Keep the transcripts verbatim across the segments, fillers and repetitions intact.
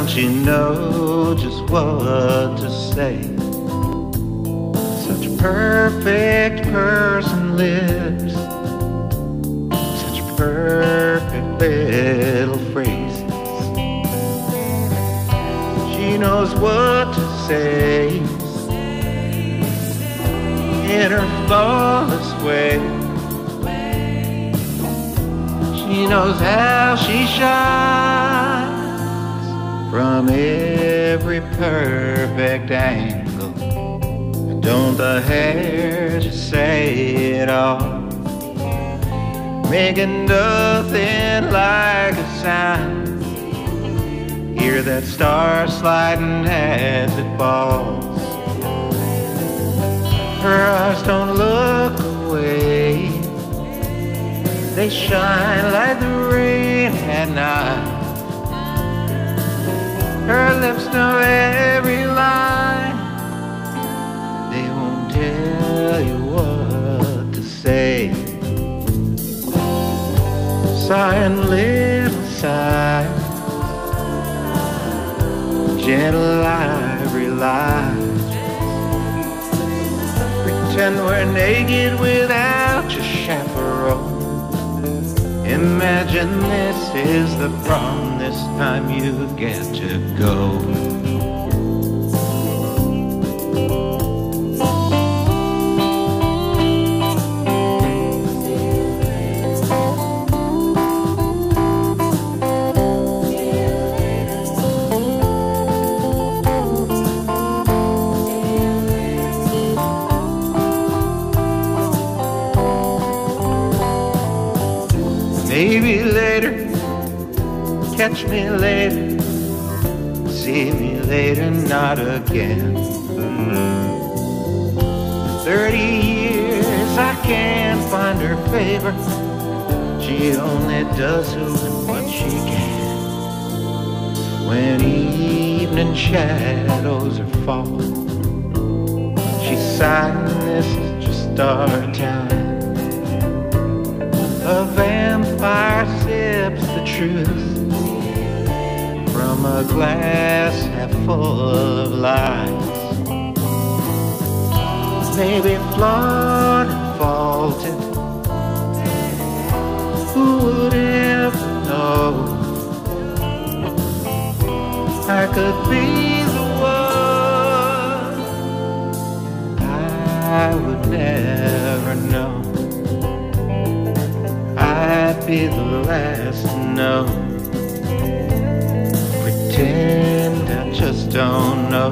don't you know just what to say? Such perfect person lips, such perfect little phrases. She knows what to say in her flawless way. She knows how she shines from every perfect angle. Don't the hair just say it all, making nothing like a sound? Hear that star sliding as it falls. Her eyes don't look away, they shine like the rain at night. Her lips know every line, they won't tell you what to say. Sighing little sighs, gentle ivory lies. Pretend we're naked without your chaperone. Imagine this is the prom, this time you get to go. Maybe later, catch me later, see me later, not again. Thirty years I can't find her favor, she only does who and what she can. When evening shadows are falling, she's sighing, this is just our time. A vampire sips the truth from a glass half full of lies. Maybe flawed and faulted, who would ever know? I could be the one, I would never know. I'd be the last to know. Pretend I just don't know.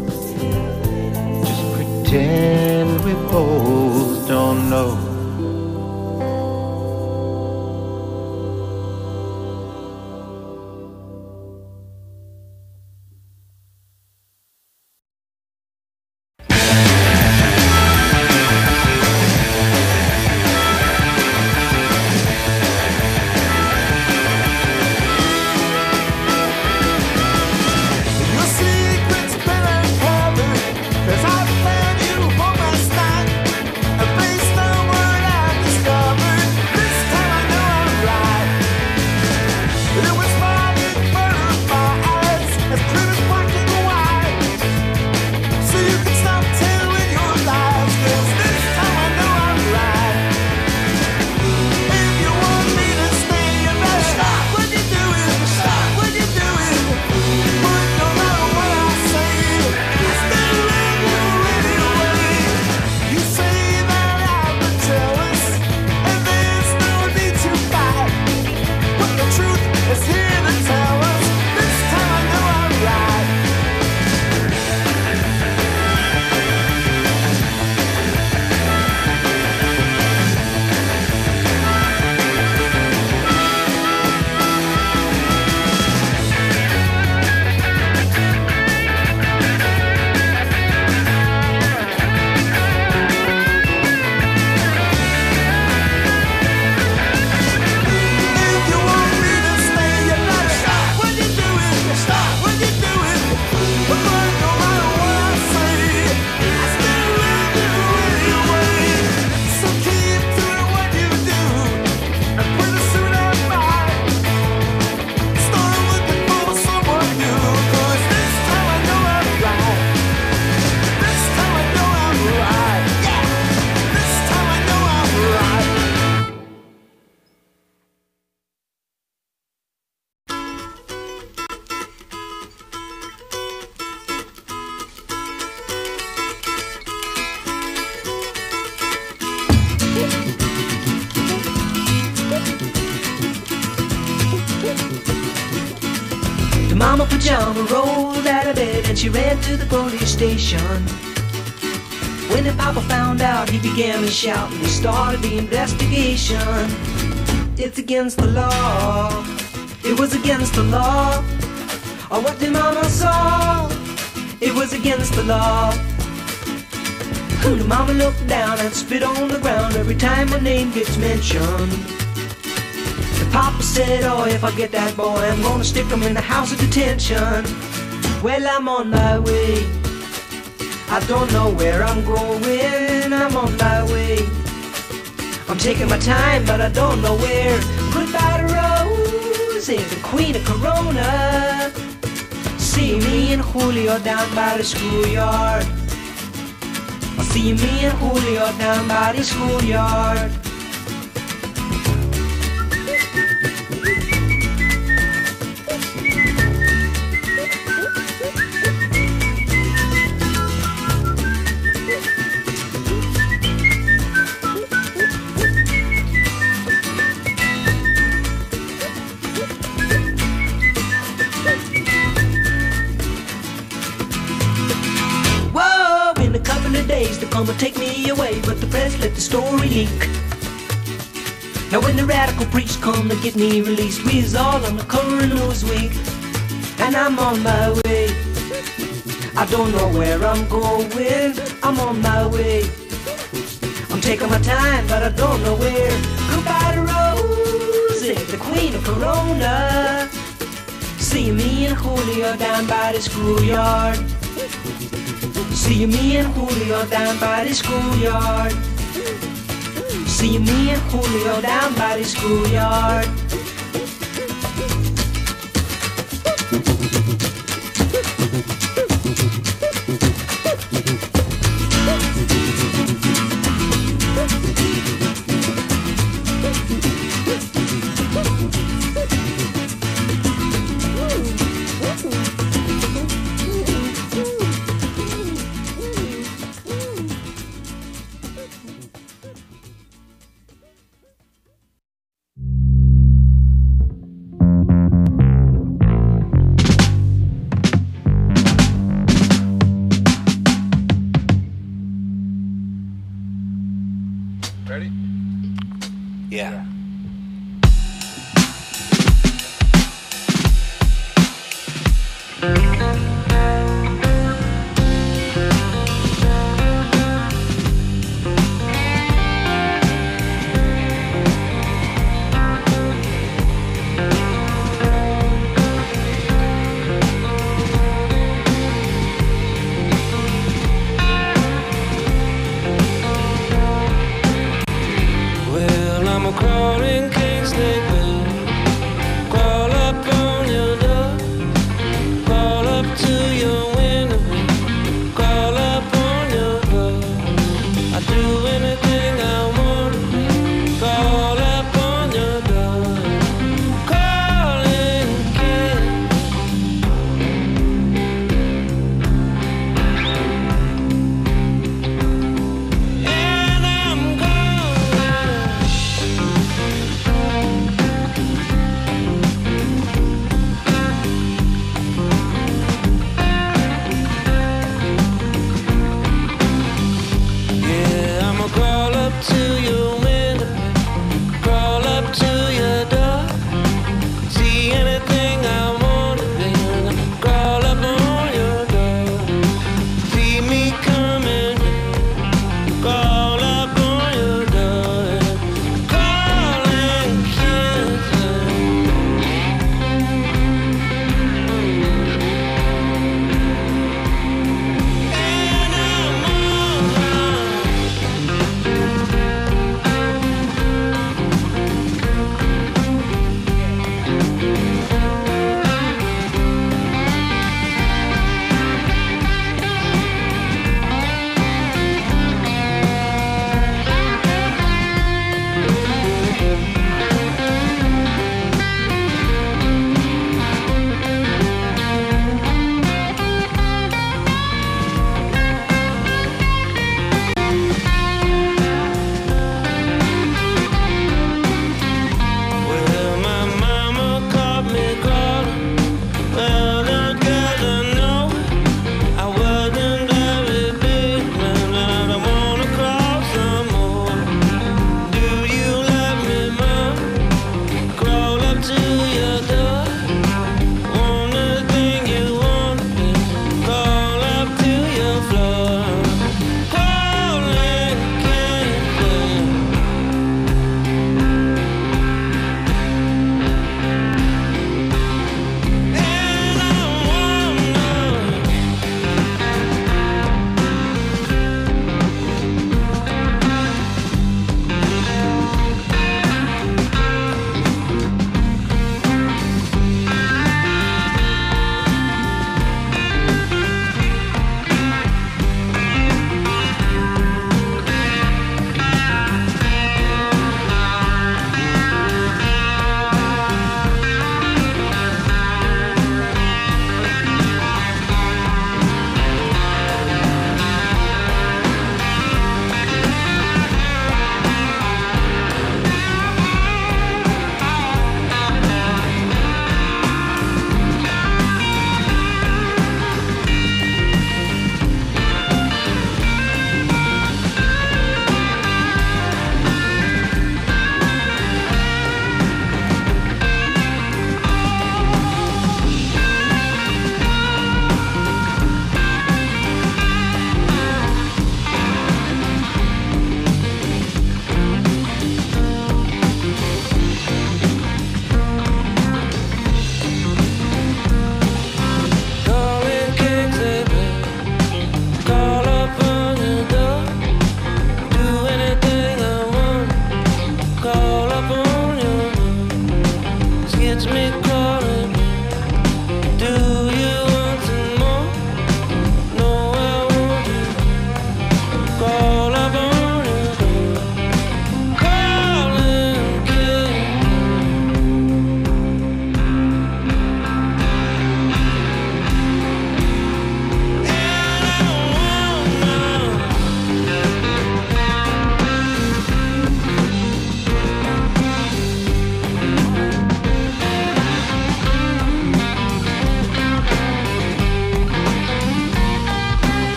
Just pretend we both don't know. Your secret's better covered, 'cause I found you for my snack. The mama pajama rolled out of bed and she ran to the police station. When the papa found out, he began to shout and he started the investigation. It's against the law. It was against the law. Or what the mama saw. It was against the law. The mama looked down and spit on the ground every time my name gets mentioned. The papa said, oh, if I get that boy, I'm gonna stick him in the house of detention. Well, I'm on my way. I don't know where I'm going. I'm on my way. I'm taking my time, but I don't know where. Goodbye to Rose, the queen of Corona. See me and Julio down by the schoolyard. I'll see me and Julio down by the schoolyard. Days to come and take me away, but the press let the story leak. Now when the radical preach come to get me released, we's all on the cover of Newsweek. And I'm on my way. I don't know where I'm going. I'm on my way. I'm taking my time, but I don't know where. Goodbye to Rosie, the queen of Corona. See me and Julio down by the schoolyard. See me and Julio down by the schoolyard. See me and Julio down by the schoolyard. Ready? Yeah. Across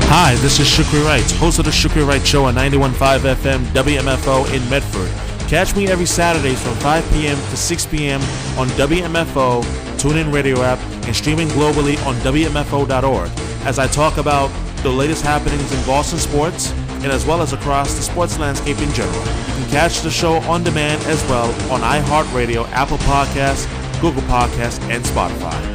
Hi, this is Shukri Wright, host of the Shukri Wright Show on ninety-one point five F M W M F O in Medford. Catch me every Saturdays from five p.m. to six p.m. on W M F O, TuneIn Radio app, and streaming globally on W M F O dot org as I talk about the latest happenings in Boston sports and as well as across the sports landscape in general. You can catch the show on demand as well on iHeartRadio, Apple Podcasts, Google Podcasts, and Spotify.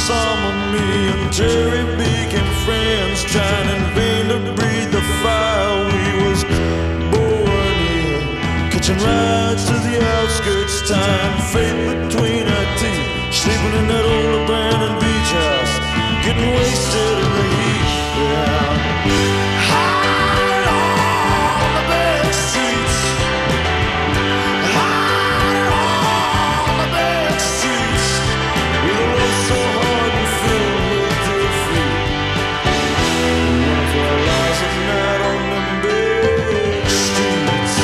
summer, me and Terry became friends, trying in vain to breathe the fire we was born in. Catching rides to the outskirts, tying fate between our teeth, sleeping in that old abandoned beach house, getting wasted in the heat. Yeah. High on the back streets, high on the back streets, with a love so hard and filled with defeat. One of our lives at night on them back streets.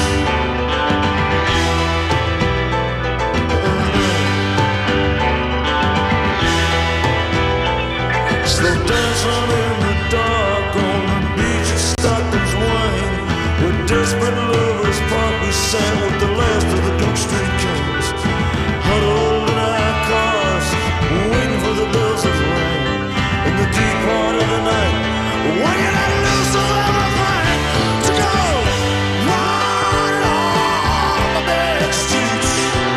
Slow dancing in the dark on the beach at Stockton's Wine, where desperate lovers part we sang with the last of the Duke Street Kings, huddled in our cars, waiting for the bells of rain in the deep part of the night, when you let loose of everything to go right on the back streets,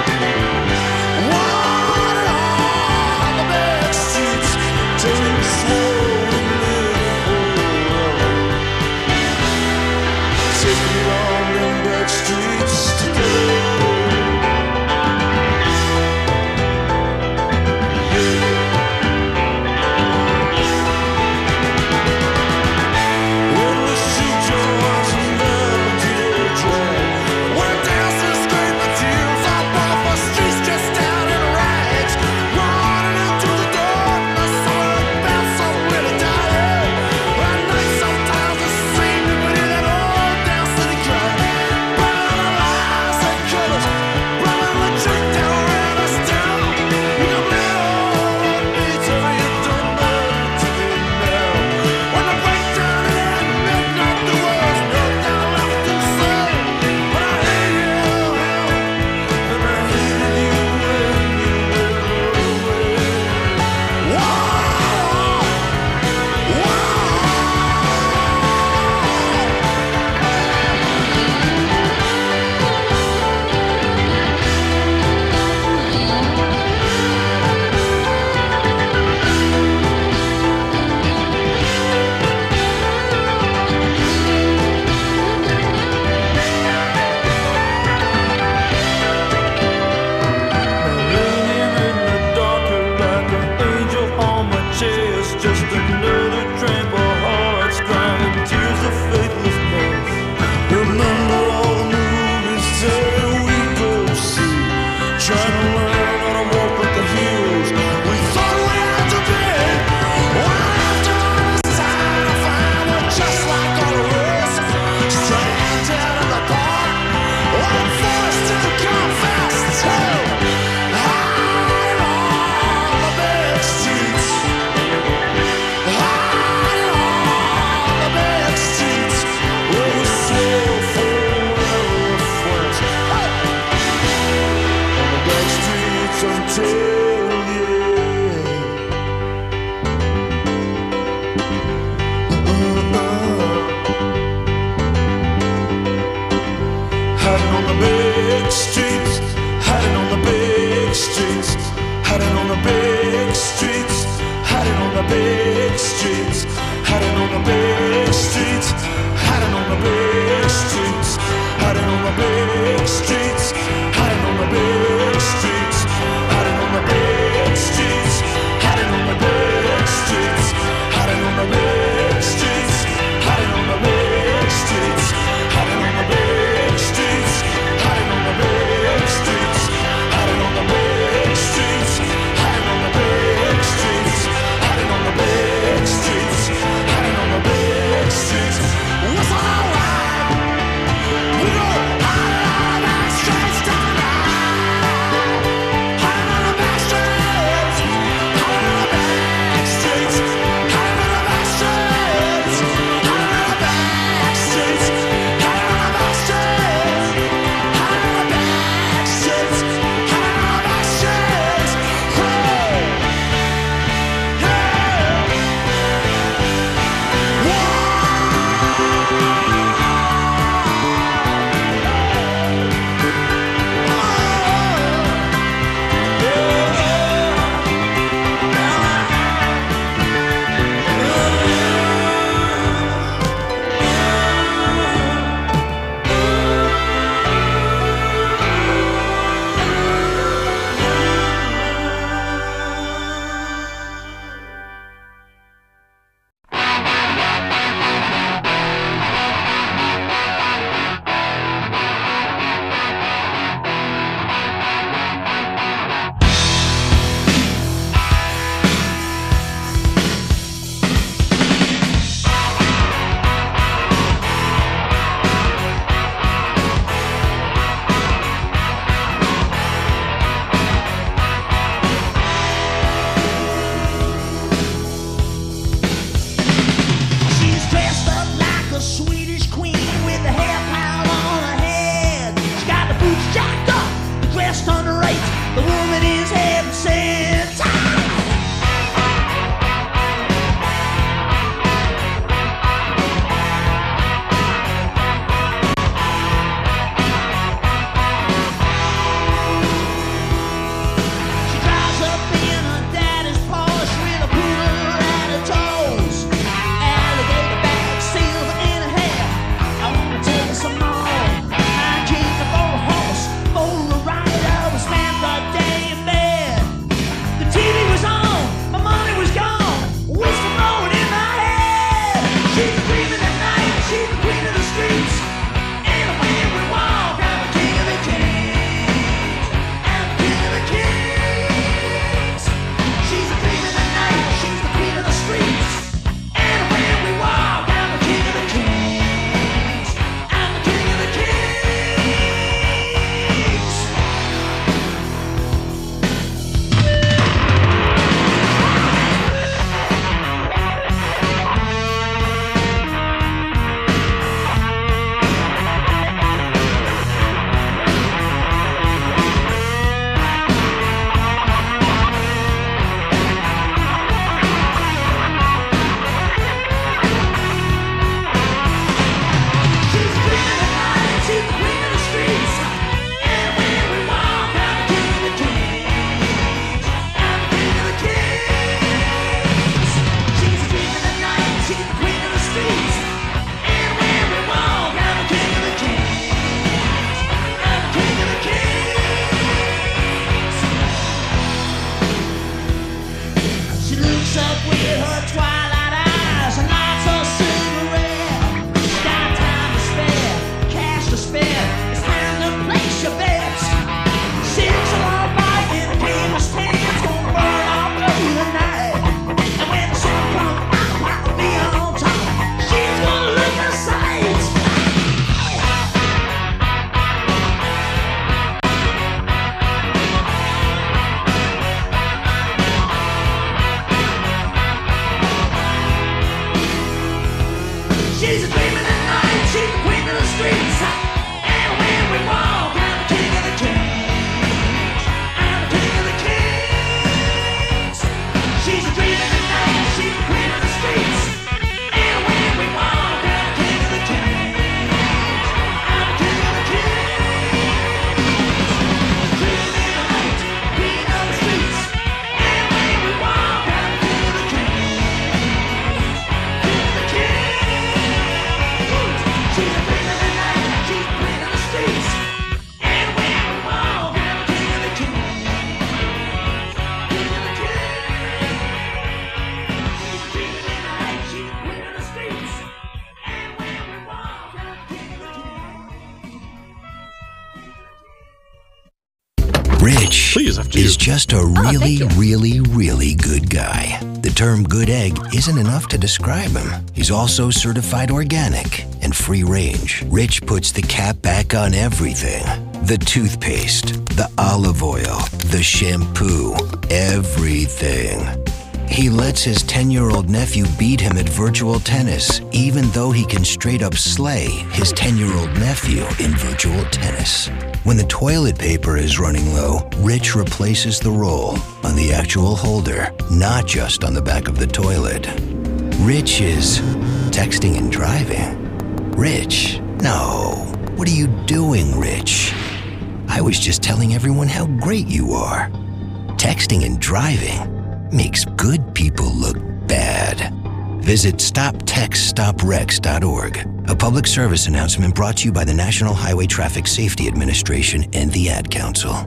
right on the back streets, till we swore we'd live forever. Take me on them back streets together. When we shoot your hearts and down to your track, when dancers scrape the tears up off our streets, just down in rags, running into the darkness, so it felt so really tired. At night sometimes it seemed to be that old down city crowd, burning the lies and colors, running the drink that ran us down. You can bleed all on me till you don't matter to me now. When the breakdown hit at midnight, the words broke down left to say, but I hate you, and I hated you when you went away. Whoa, whoa. Laying in the dark like an angel on my chest, just another trample hearts crying tears of faithlessness. Remember all the movies that we go see, trying to learn how to walk like the heroes we thought we had to be. One after another time to find we're just like all the rest, stranded in the park, one forced to confess to. High on the back streets, high on the back streets, where we swore forever we're friends. Hey! On the back streets until the end. Hiding on the big streets, hiding on the big streets, hiding on the big streets, hiding on the big streets, hiding on the big streets, hiding on the big streets, hiding on the big streets, hiding on the big streets, hiding on the big Please, after you. is just a really, really, really good guy. The term good egg isn't enough to describe him. He's also certified organic and free range. Rich puts the cap back on everything. The toothpaste, the olive oil, the shampoo, everything. He lets his ten-year-old nephew beat him at virtual tennis, even though he can straight up slay his ten-year-old nephew in virtual tennis. When the toilet paper is running low, Rich replaces the roll on the actual holder, not just on the back of the toilet. Rich is texting and driving. Rich? No. What are you doing, Rich? I was just telling everyone how great you are. Texting and driving makes good people look bad. Visit stop text stop wrecks dot org. A public service announcement brought to you by the National Highway Traffic Safety Administration and the Ad Council.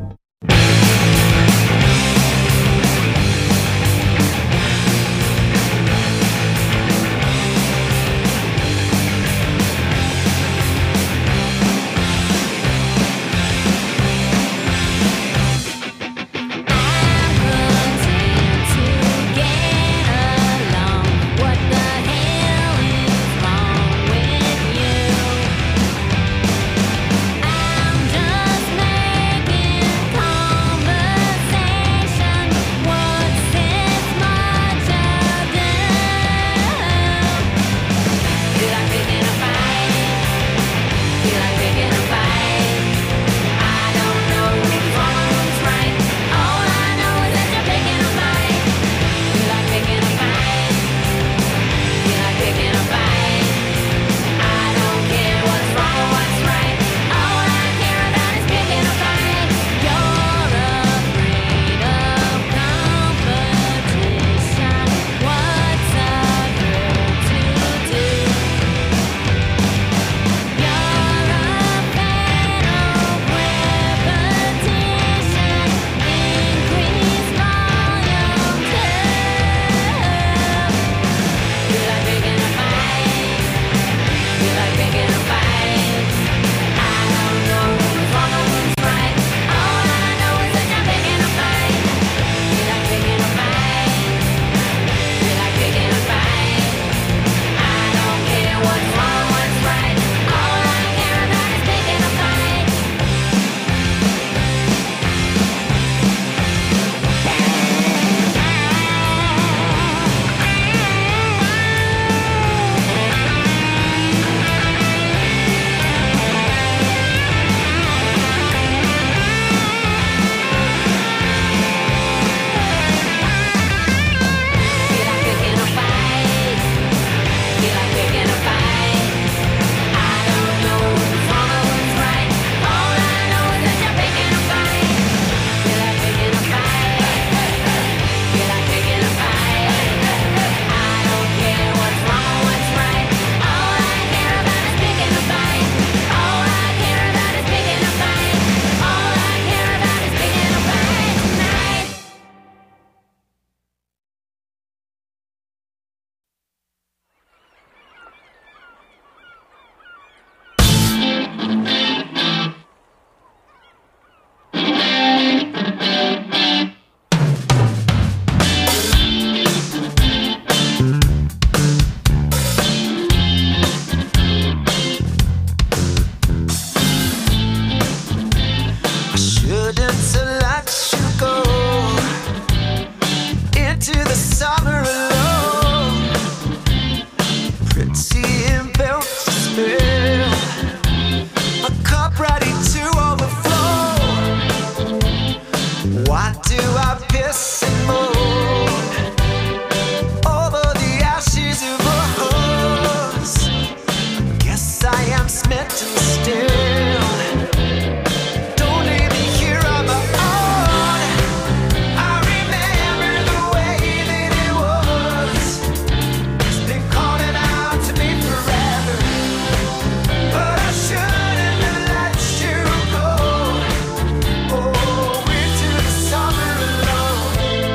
Oh, we're to the summer alone.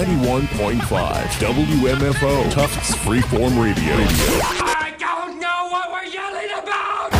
ninety-one point five W M F O, Tufts Freeform Radio. I don't know what we're yelling about!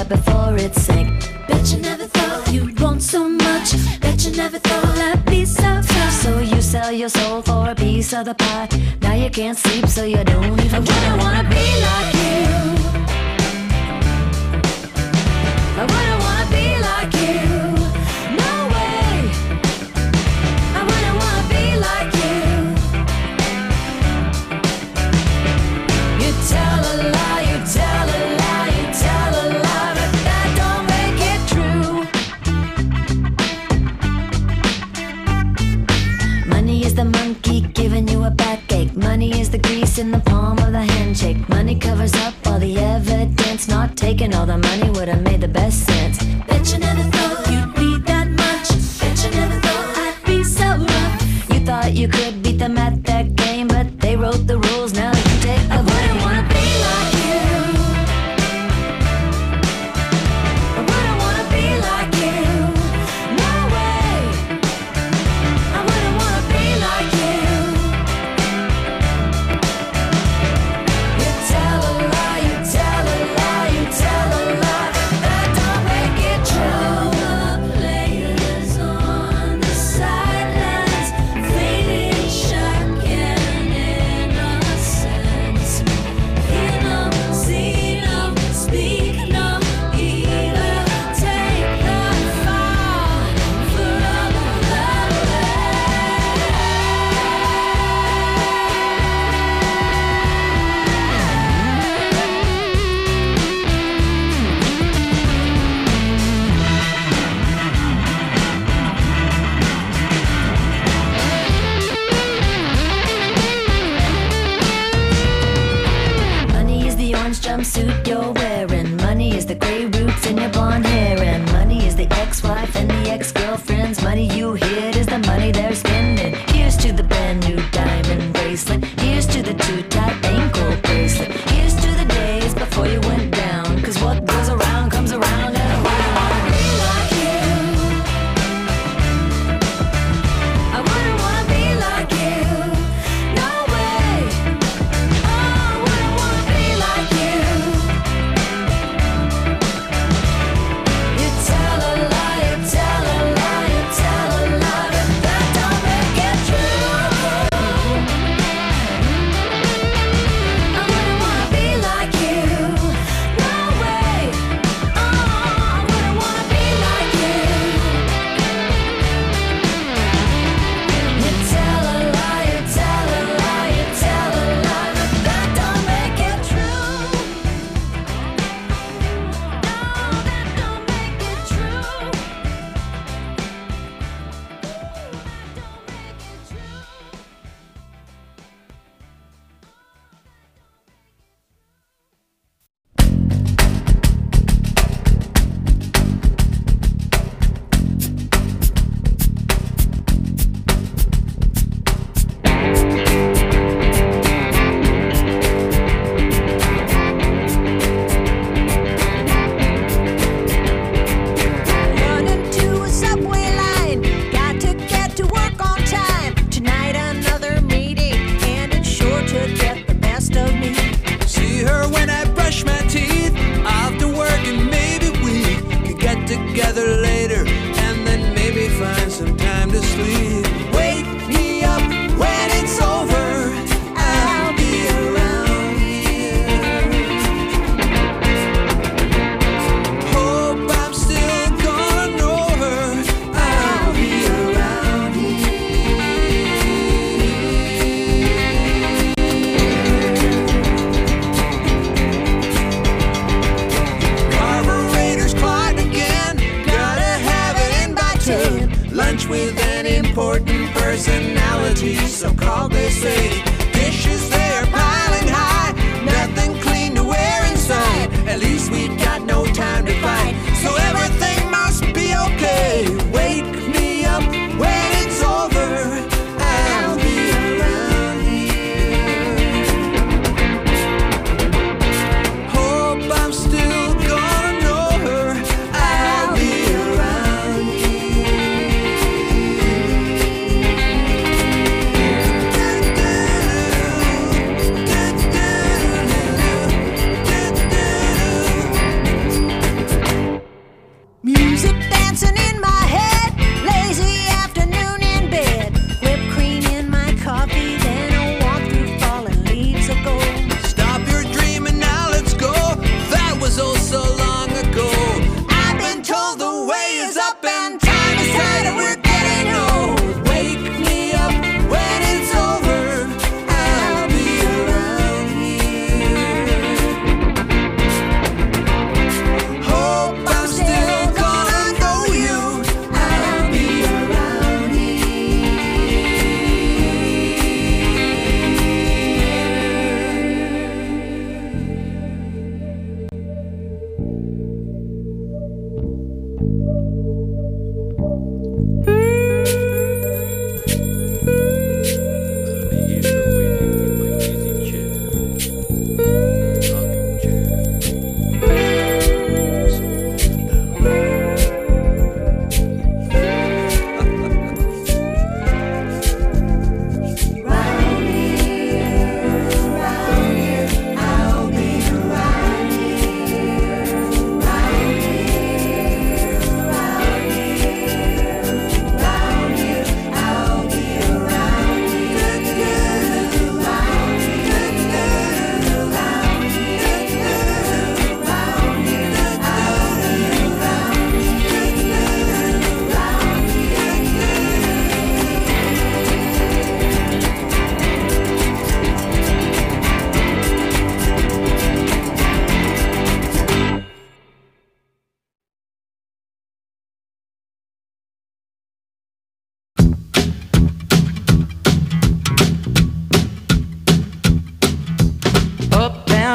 right before it sank. Bet you never thought you'd want so much. Bet you never thought that'd be so tough. So you sell your soul for a piece of the pie. Now you can't sleep, so you don't even try. I wouldn't wanna be like you. I wouldn't wanna be like you. No way. I wouldn't wanna be like you. You tell a lie, you tell a lie, you tell a lie, but that don't make it true. Money is the monkey giving you a backache. Money is the grease in the palm of the handshake. Money covers up all the evidence. Not taking all the money would have made the best sense. Bet you never thought you'd be that much. Bet you never thought I'd be so rough. You thought you could beat them at that game, but they wrote the rules, now you take the blame. I wouldn't wanna be like you. I wouldn't wanna be like you. No way. I wouldn't wanna be like you. You tell a lie, you tell a lie, you tell a lie, that don't make it true. The players on the sidelines, fading, shocking innocence. Hear no, see no, speak no evil. Take the fall from the Money is the orange jumpsuit you're wearing. Money is the gray roots in your blonde hair. And money is the ex-wife and the ex-girlfriends. Money you hid is the money they're spending. Here's to the brand new diamond bracelet. Here's to the too tight ankle bracelet. Here's to the days before you went down. Cause what goes around comes around, and I wouldn't wanna be like you. I wouldn't wanna be like you. No way. Oh, I wouldn't wanna be like you. You tell a lie, you tell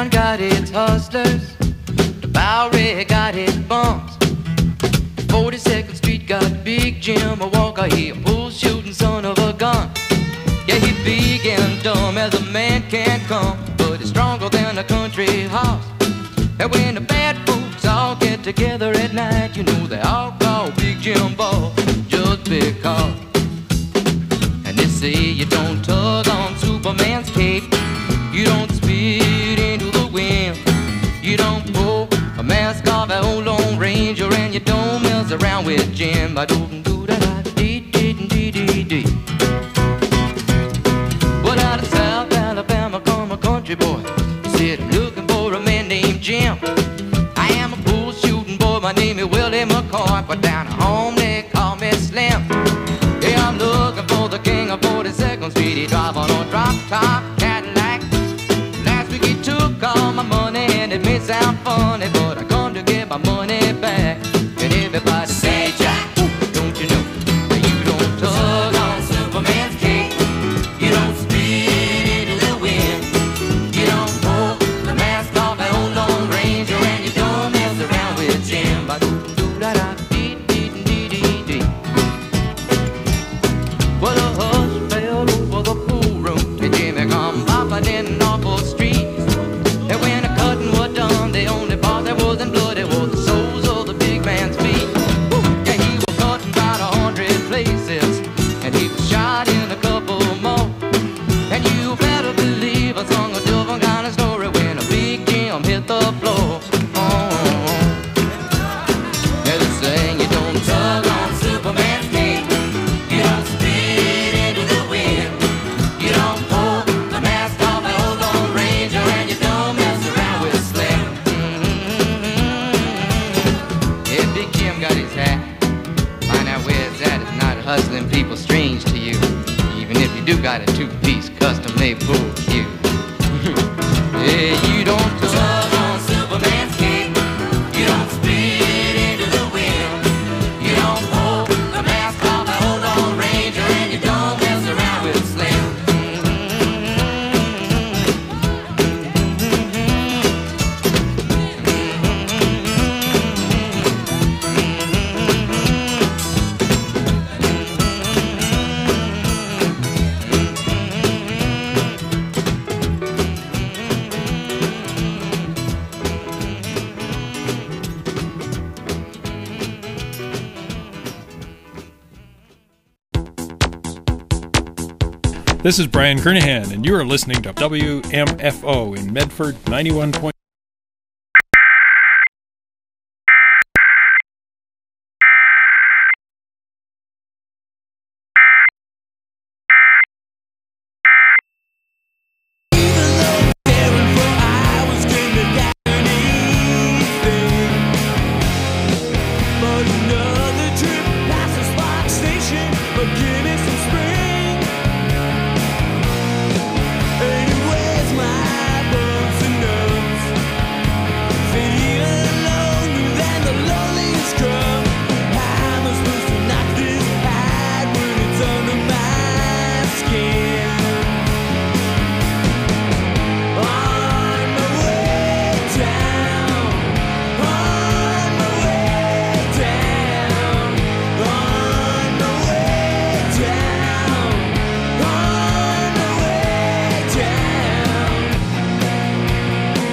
Town got its hustlers, the Bowery got its bums. forty-second Street got Big Jim, a Walker, he a bull shooting son of a gun. Yeah, he big and dumb as a man can come, but he's stronger than a country horse. And when the bad folks all get together at night, you know they all call Big Jim Boss just because. And they say you don't tug on Superman's cape, you don't spit into the wind, you don't pull a mask off an old Lone Ranger, and you don't mess around with Jim. I don't do that, dee dee dee dee dee. Well, out of South Alabama come a country boy. He said, I'm looking for a man named Jim. I am a bull shooting boy, my name is Willie McCoy, but down at home they call me Slim. Yeah, I'm looking for the king of forty-second Street. He drive on a drop-top Cadillac. Last week he took all my money, and it may sound funny, but I come to get my money back. And everybody say, Jack, don't you know that you don't tug on Superman's cape, you don't spit into the wind, you don't pull the mask off an old Lone Ranger, and you don't mess around with Jim. Well, a hush fell over the pool room, and Jimmy come bopping in an awful street. And when the cutting was done, the only part that wasn't bloody was the soles of the big man's feet. Woo! Yeah, he was cut in about a hundred places, and he was shot in a couple more. And you better believe I sung a different kind of story when a Big Jim hit the floor. Oh, yeah, they saying you don't tug on Superman's cape, you don't spit into the wind, you don't pull the mask off an old Lone Ranger, and you don't mess around with Slim. Mm-hmm. Yeah, Big Jim got his hat. Find out where it's at. It's not hustling people strange to you, even if you do got a two-piece custom-made bull cue. Yeah, you don't tug on Superman's cape, you don't spit into the wind, you don't pull the mask off an old Lone Ranger, and you don't mess around with Slim. This is Brian Kernahan, and you are listening to W M F O in Medford ninety-one point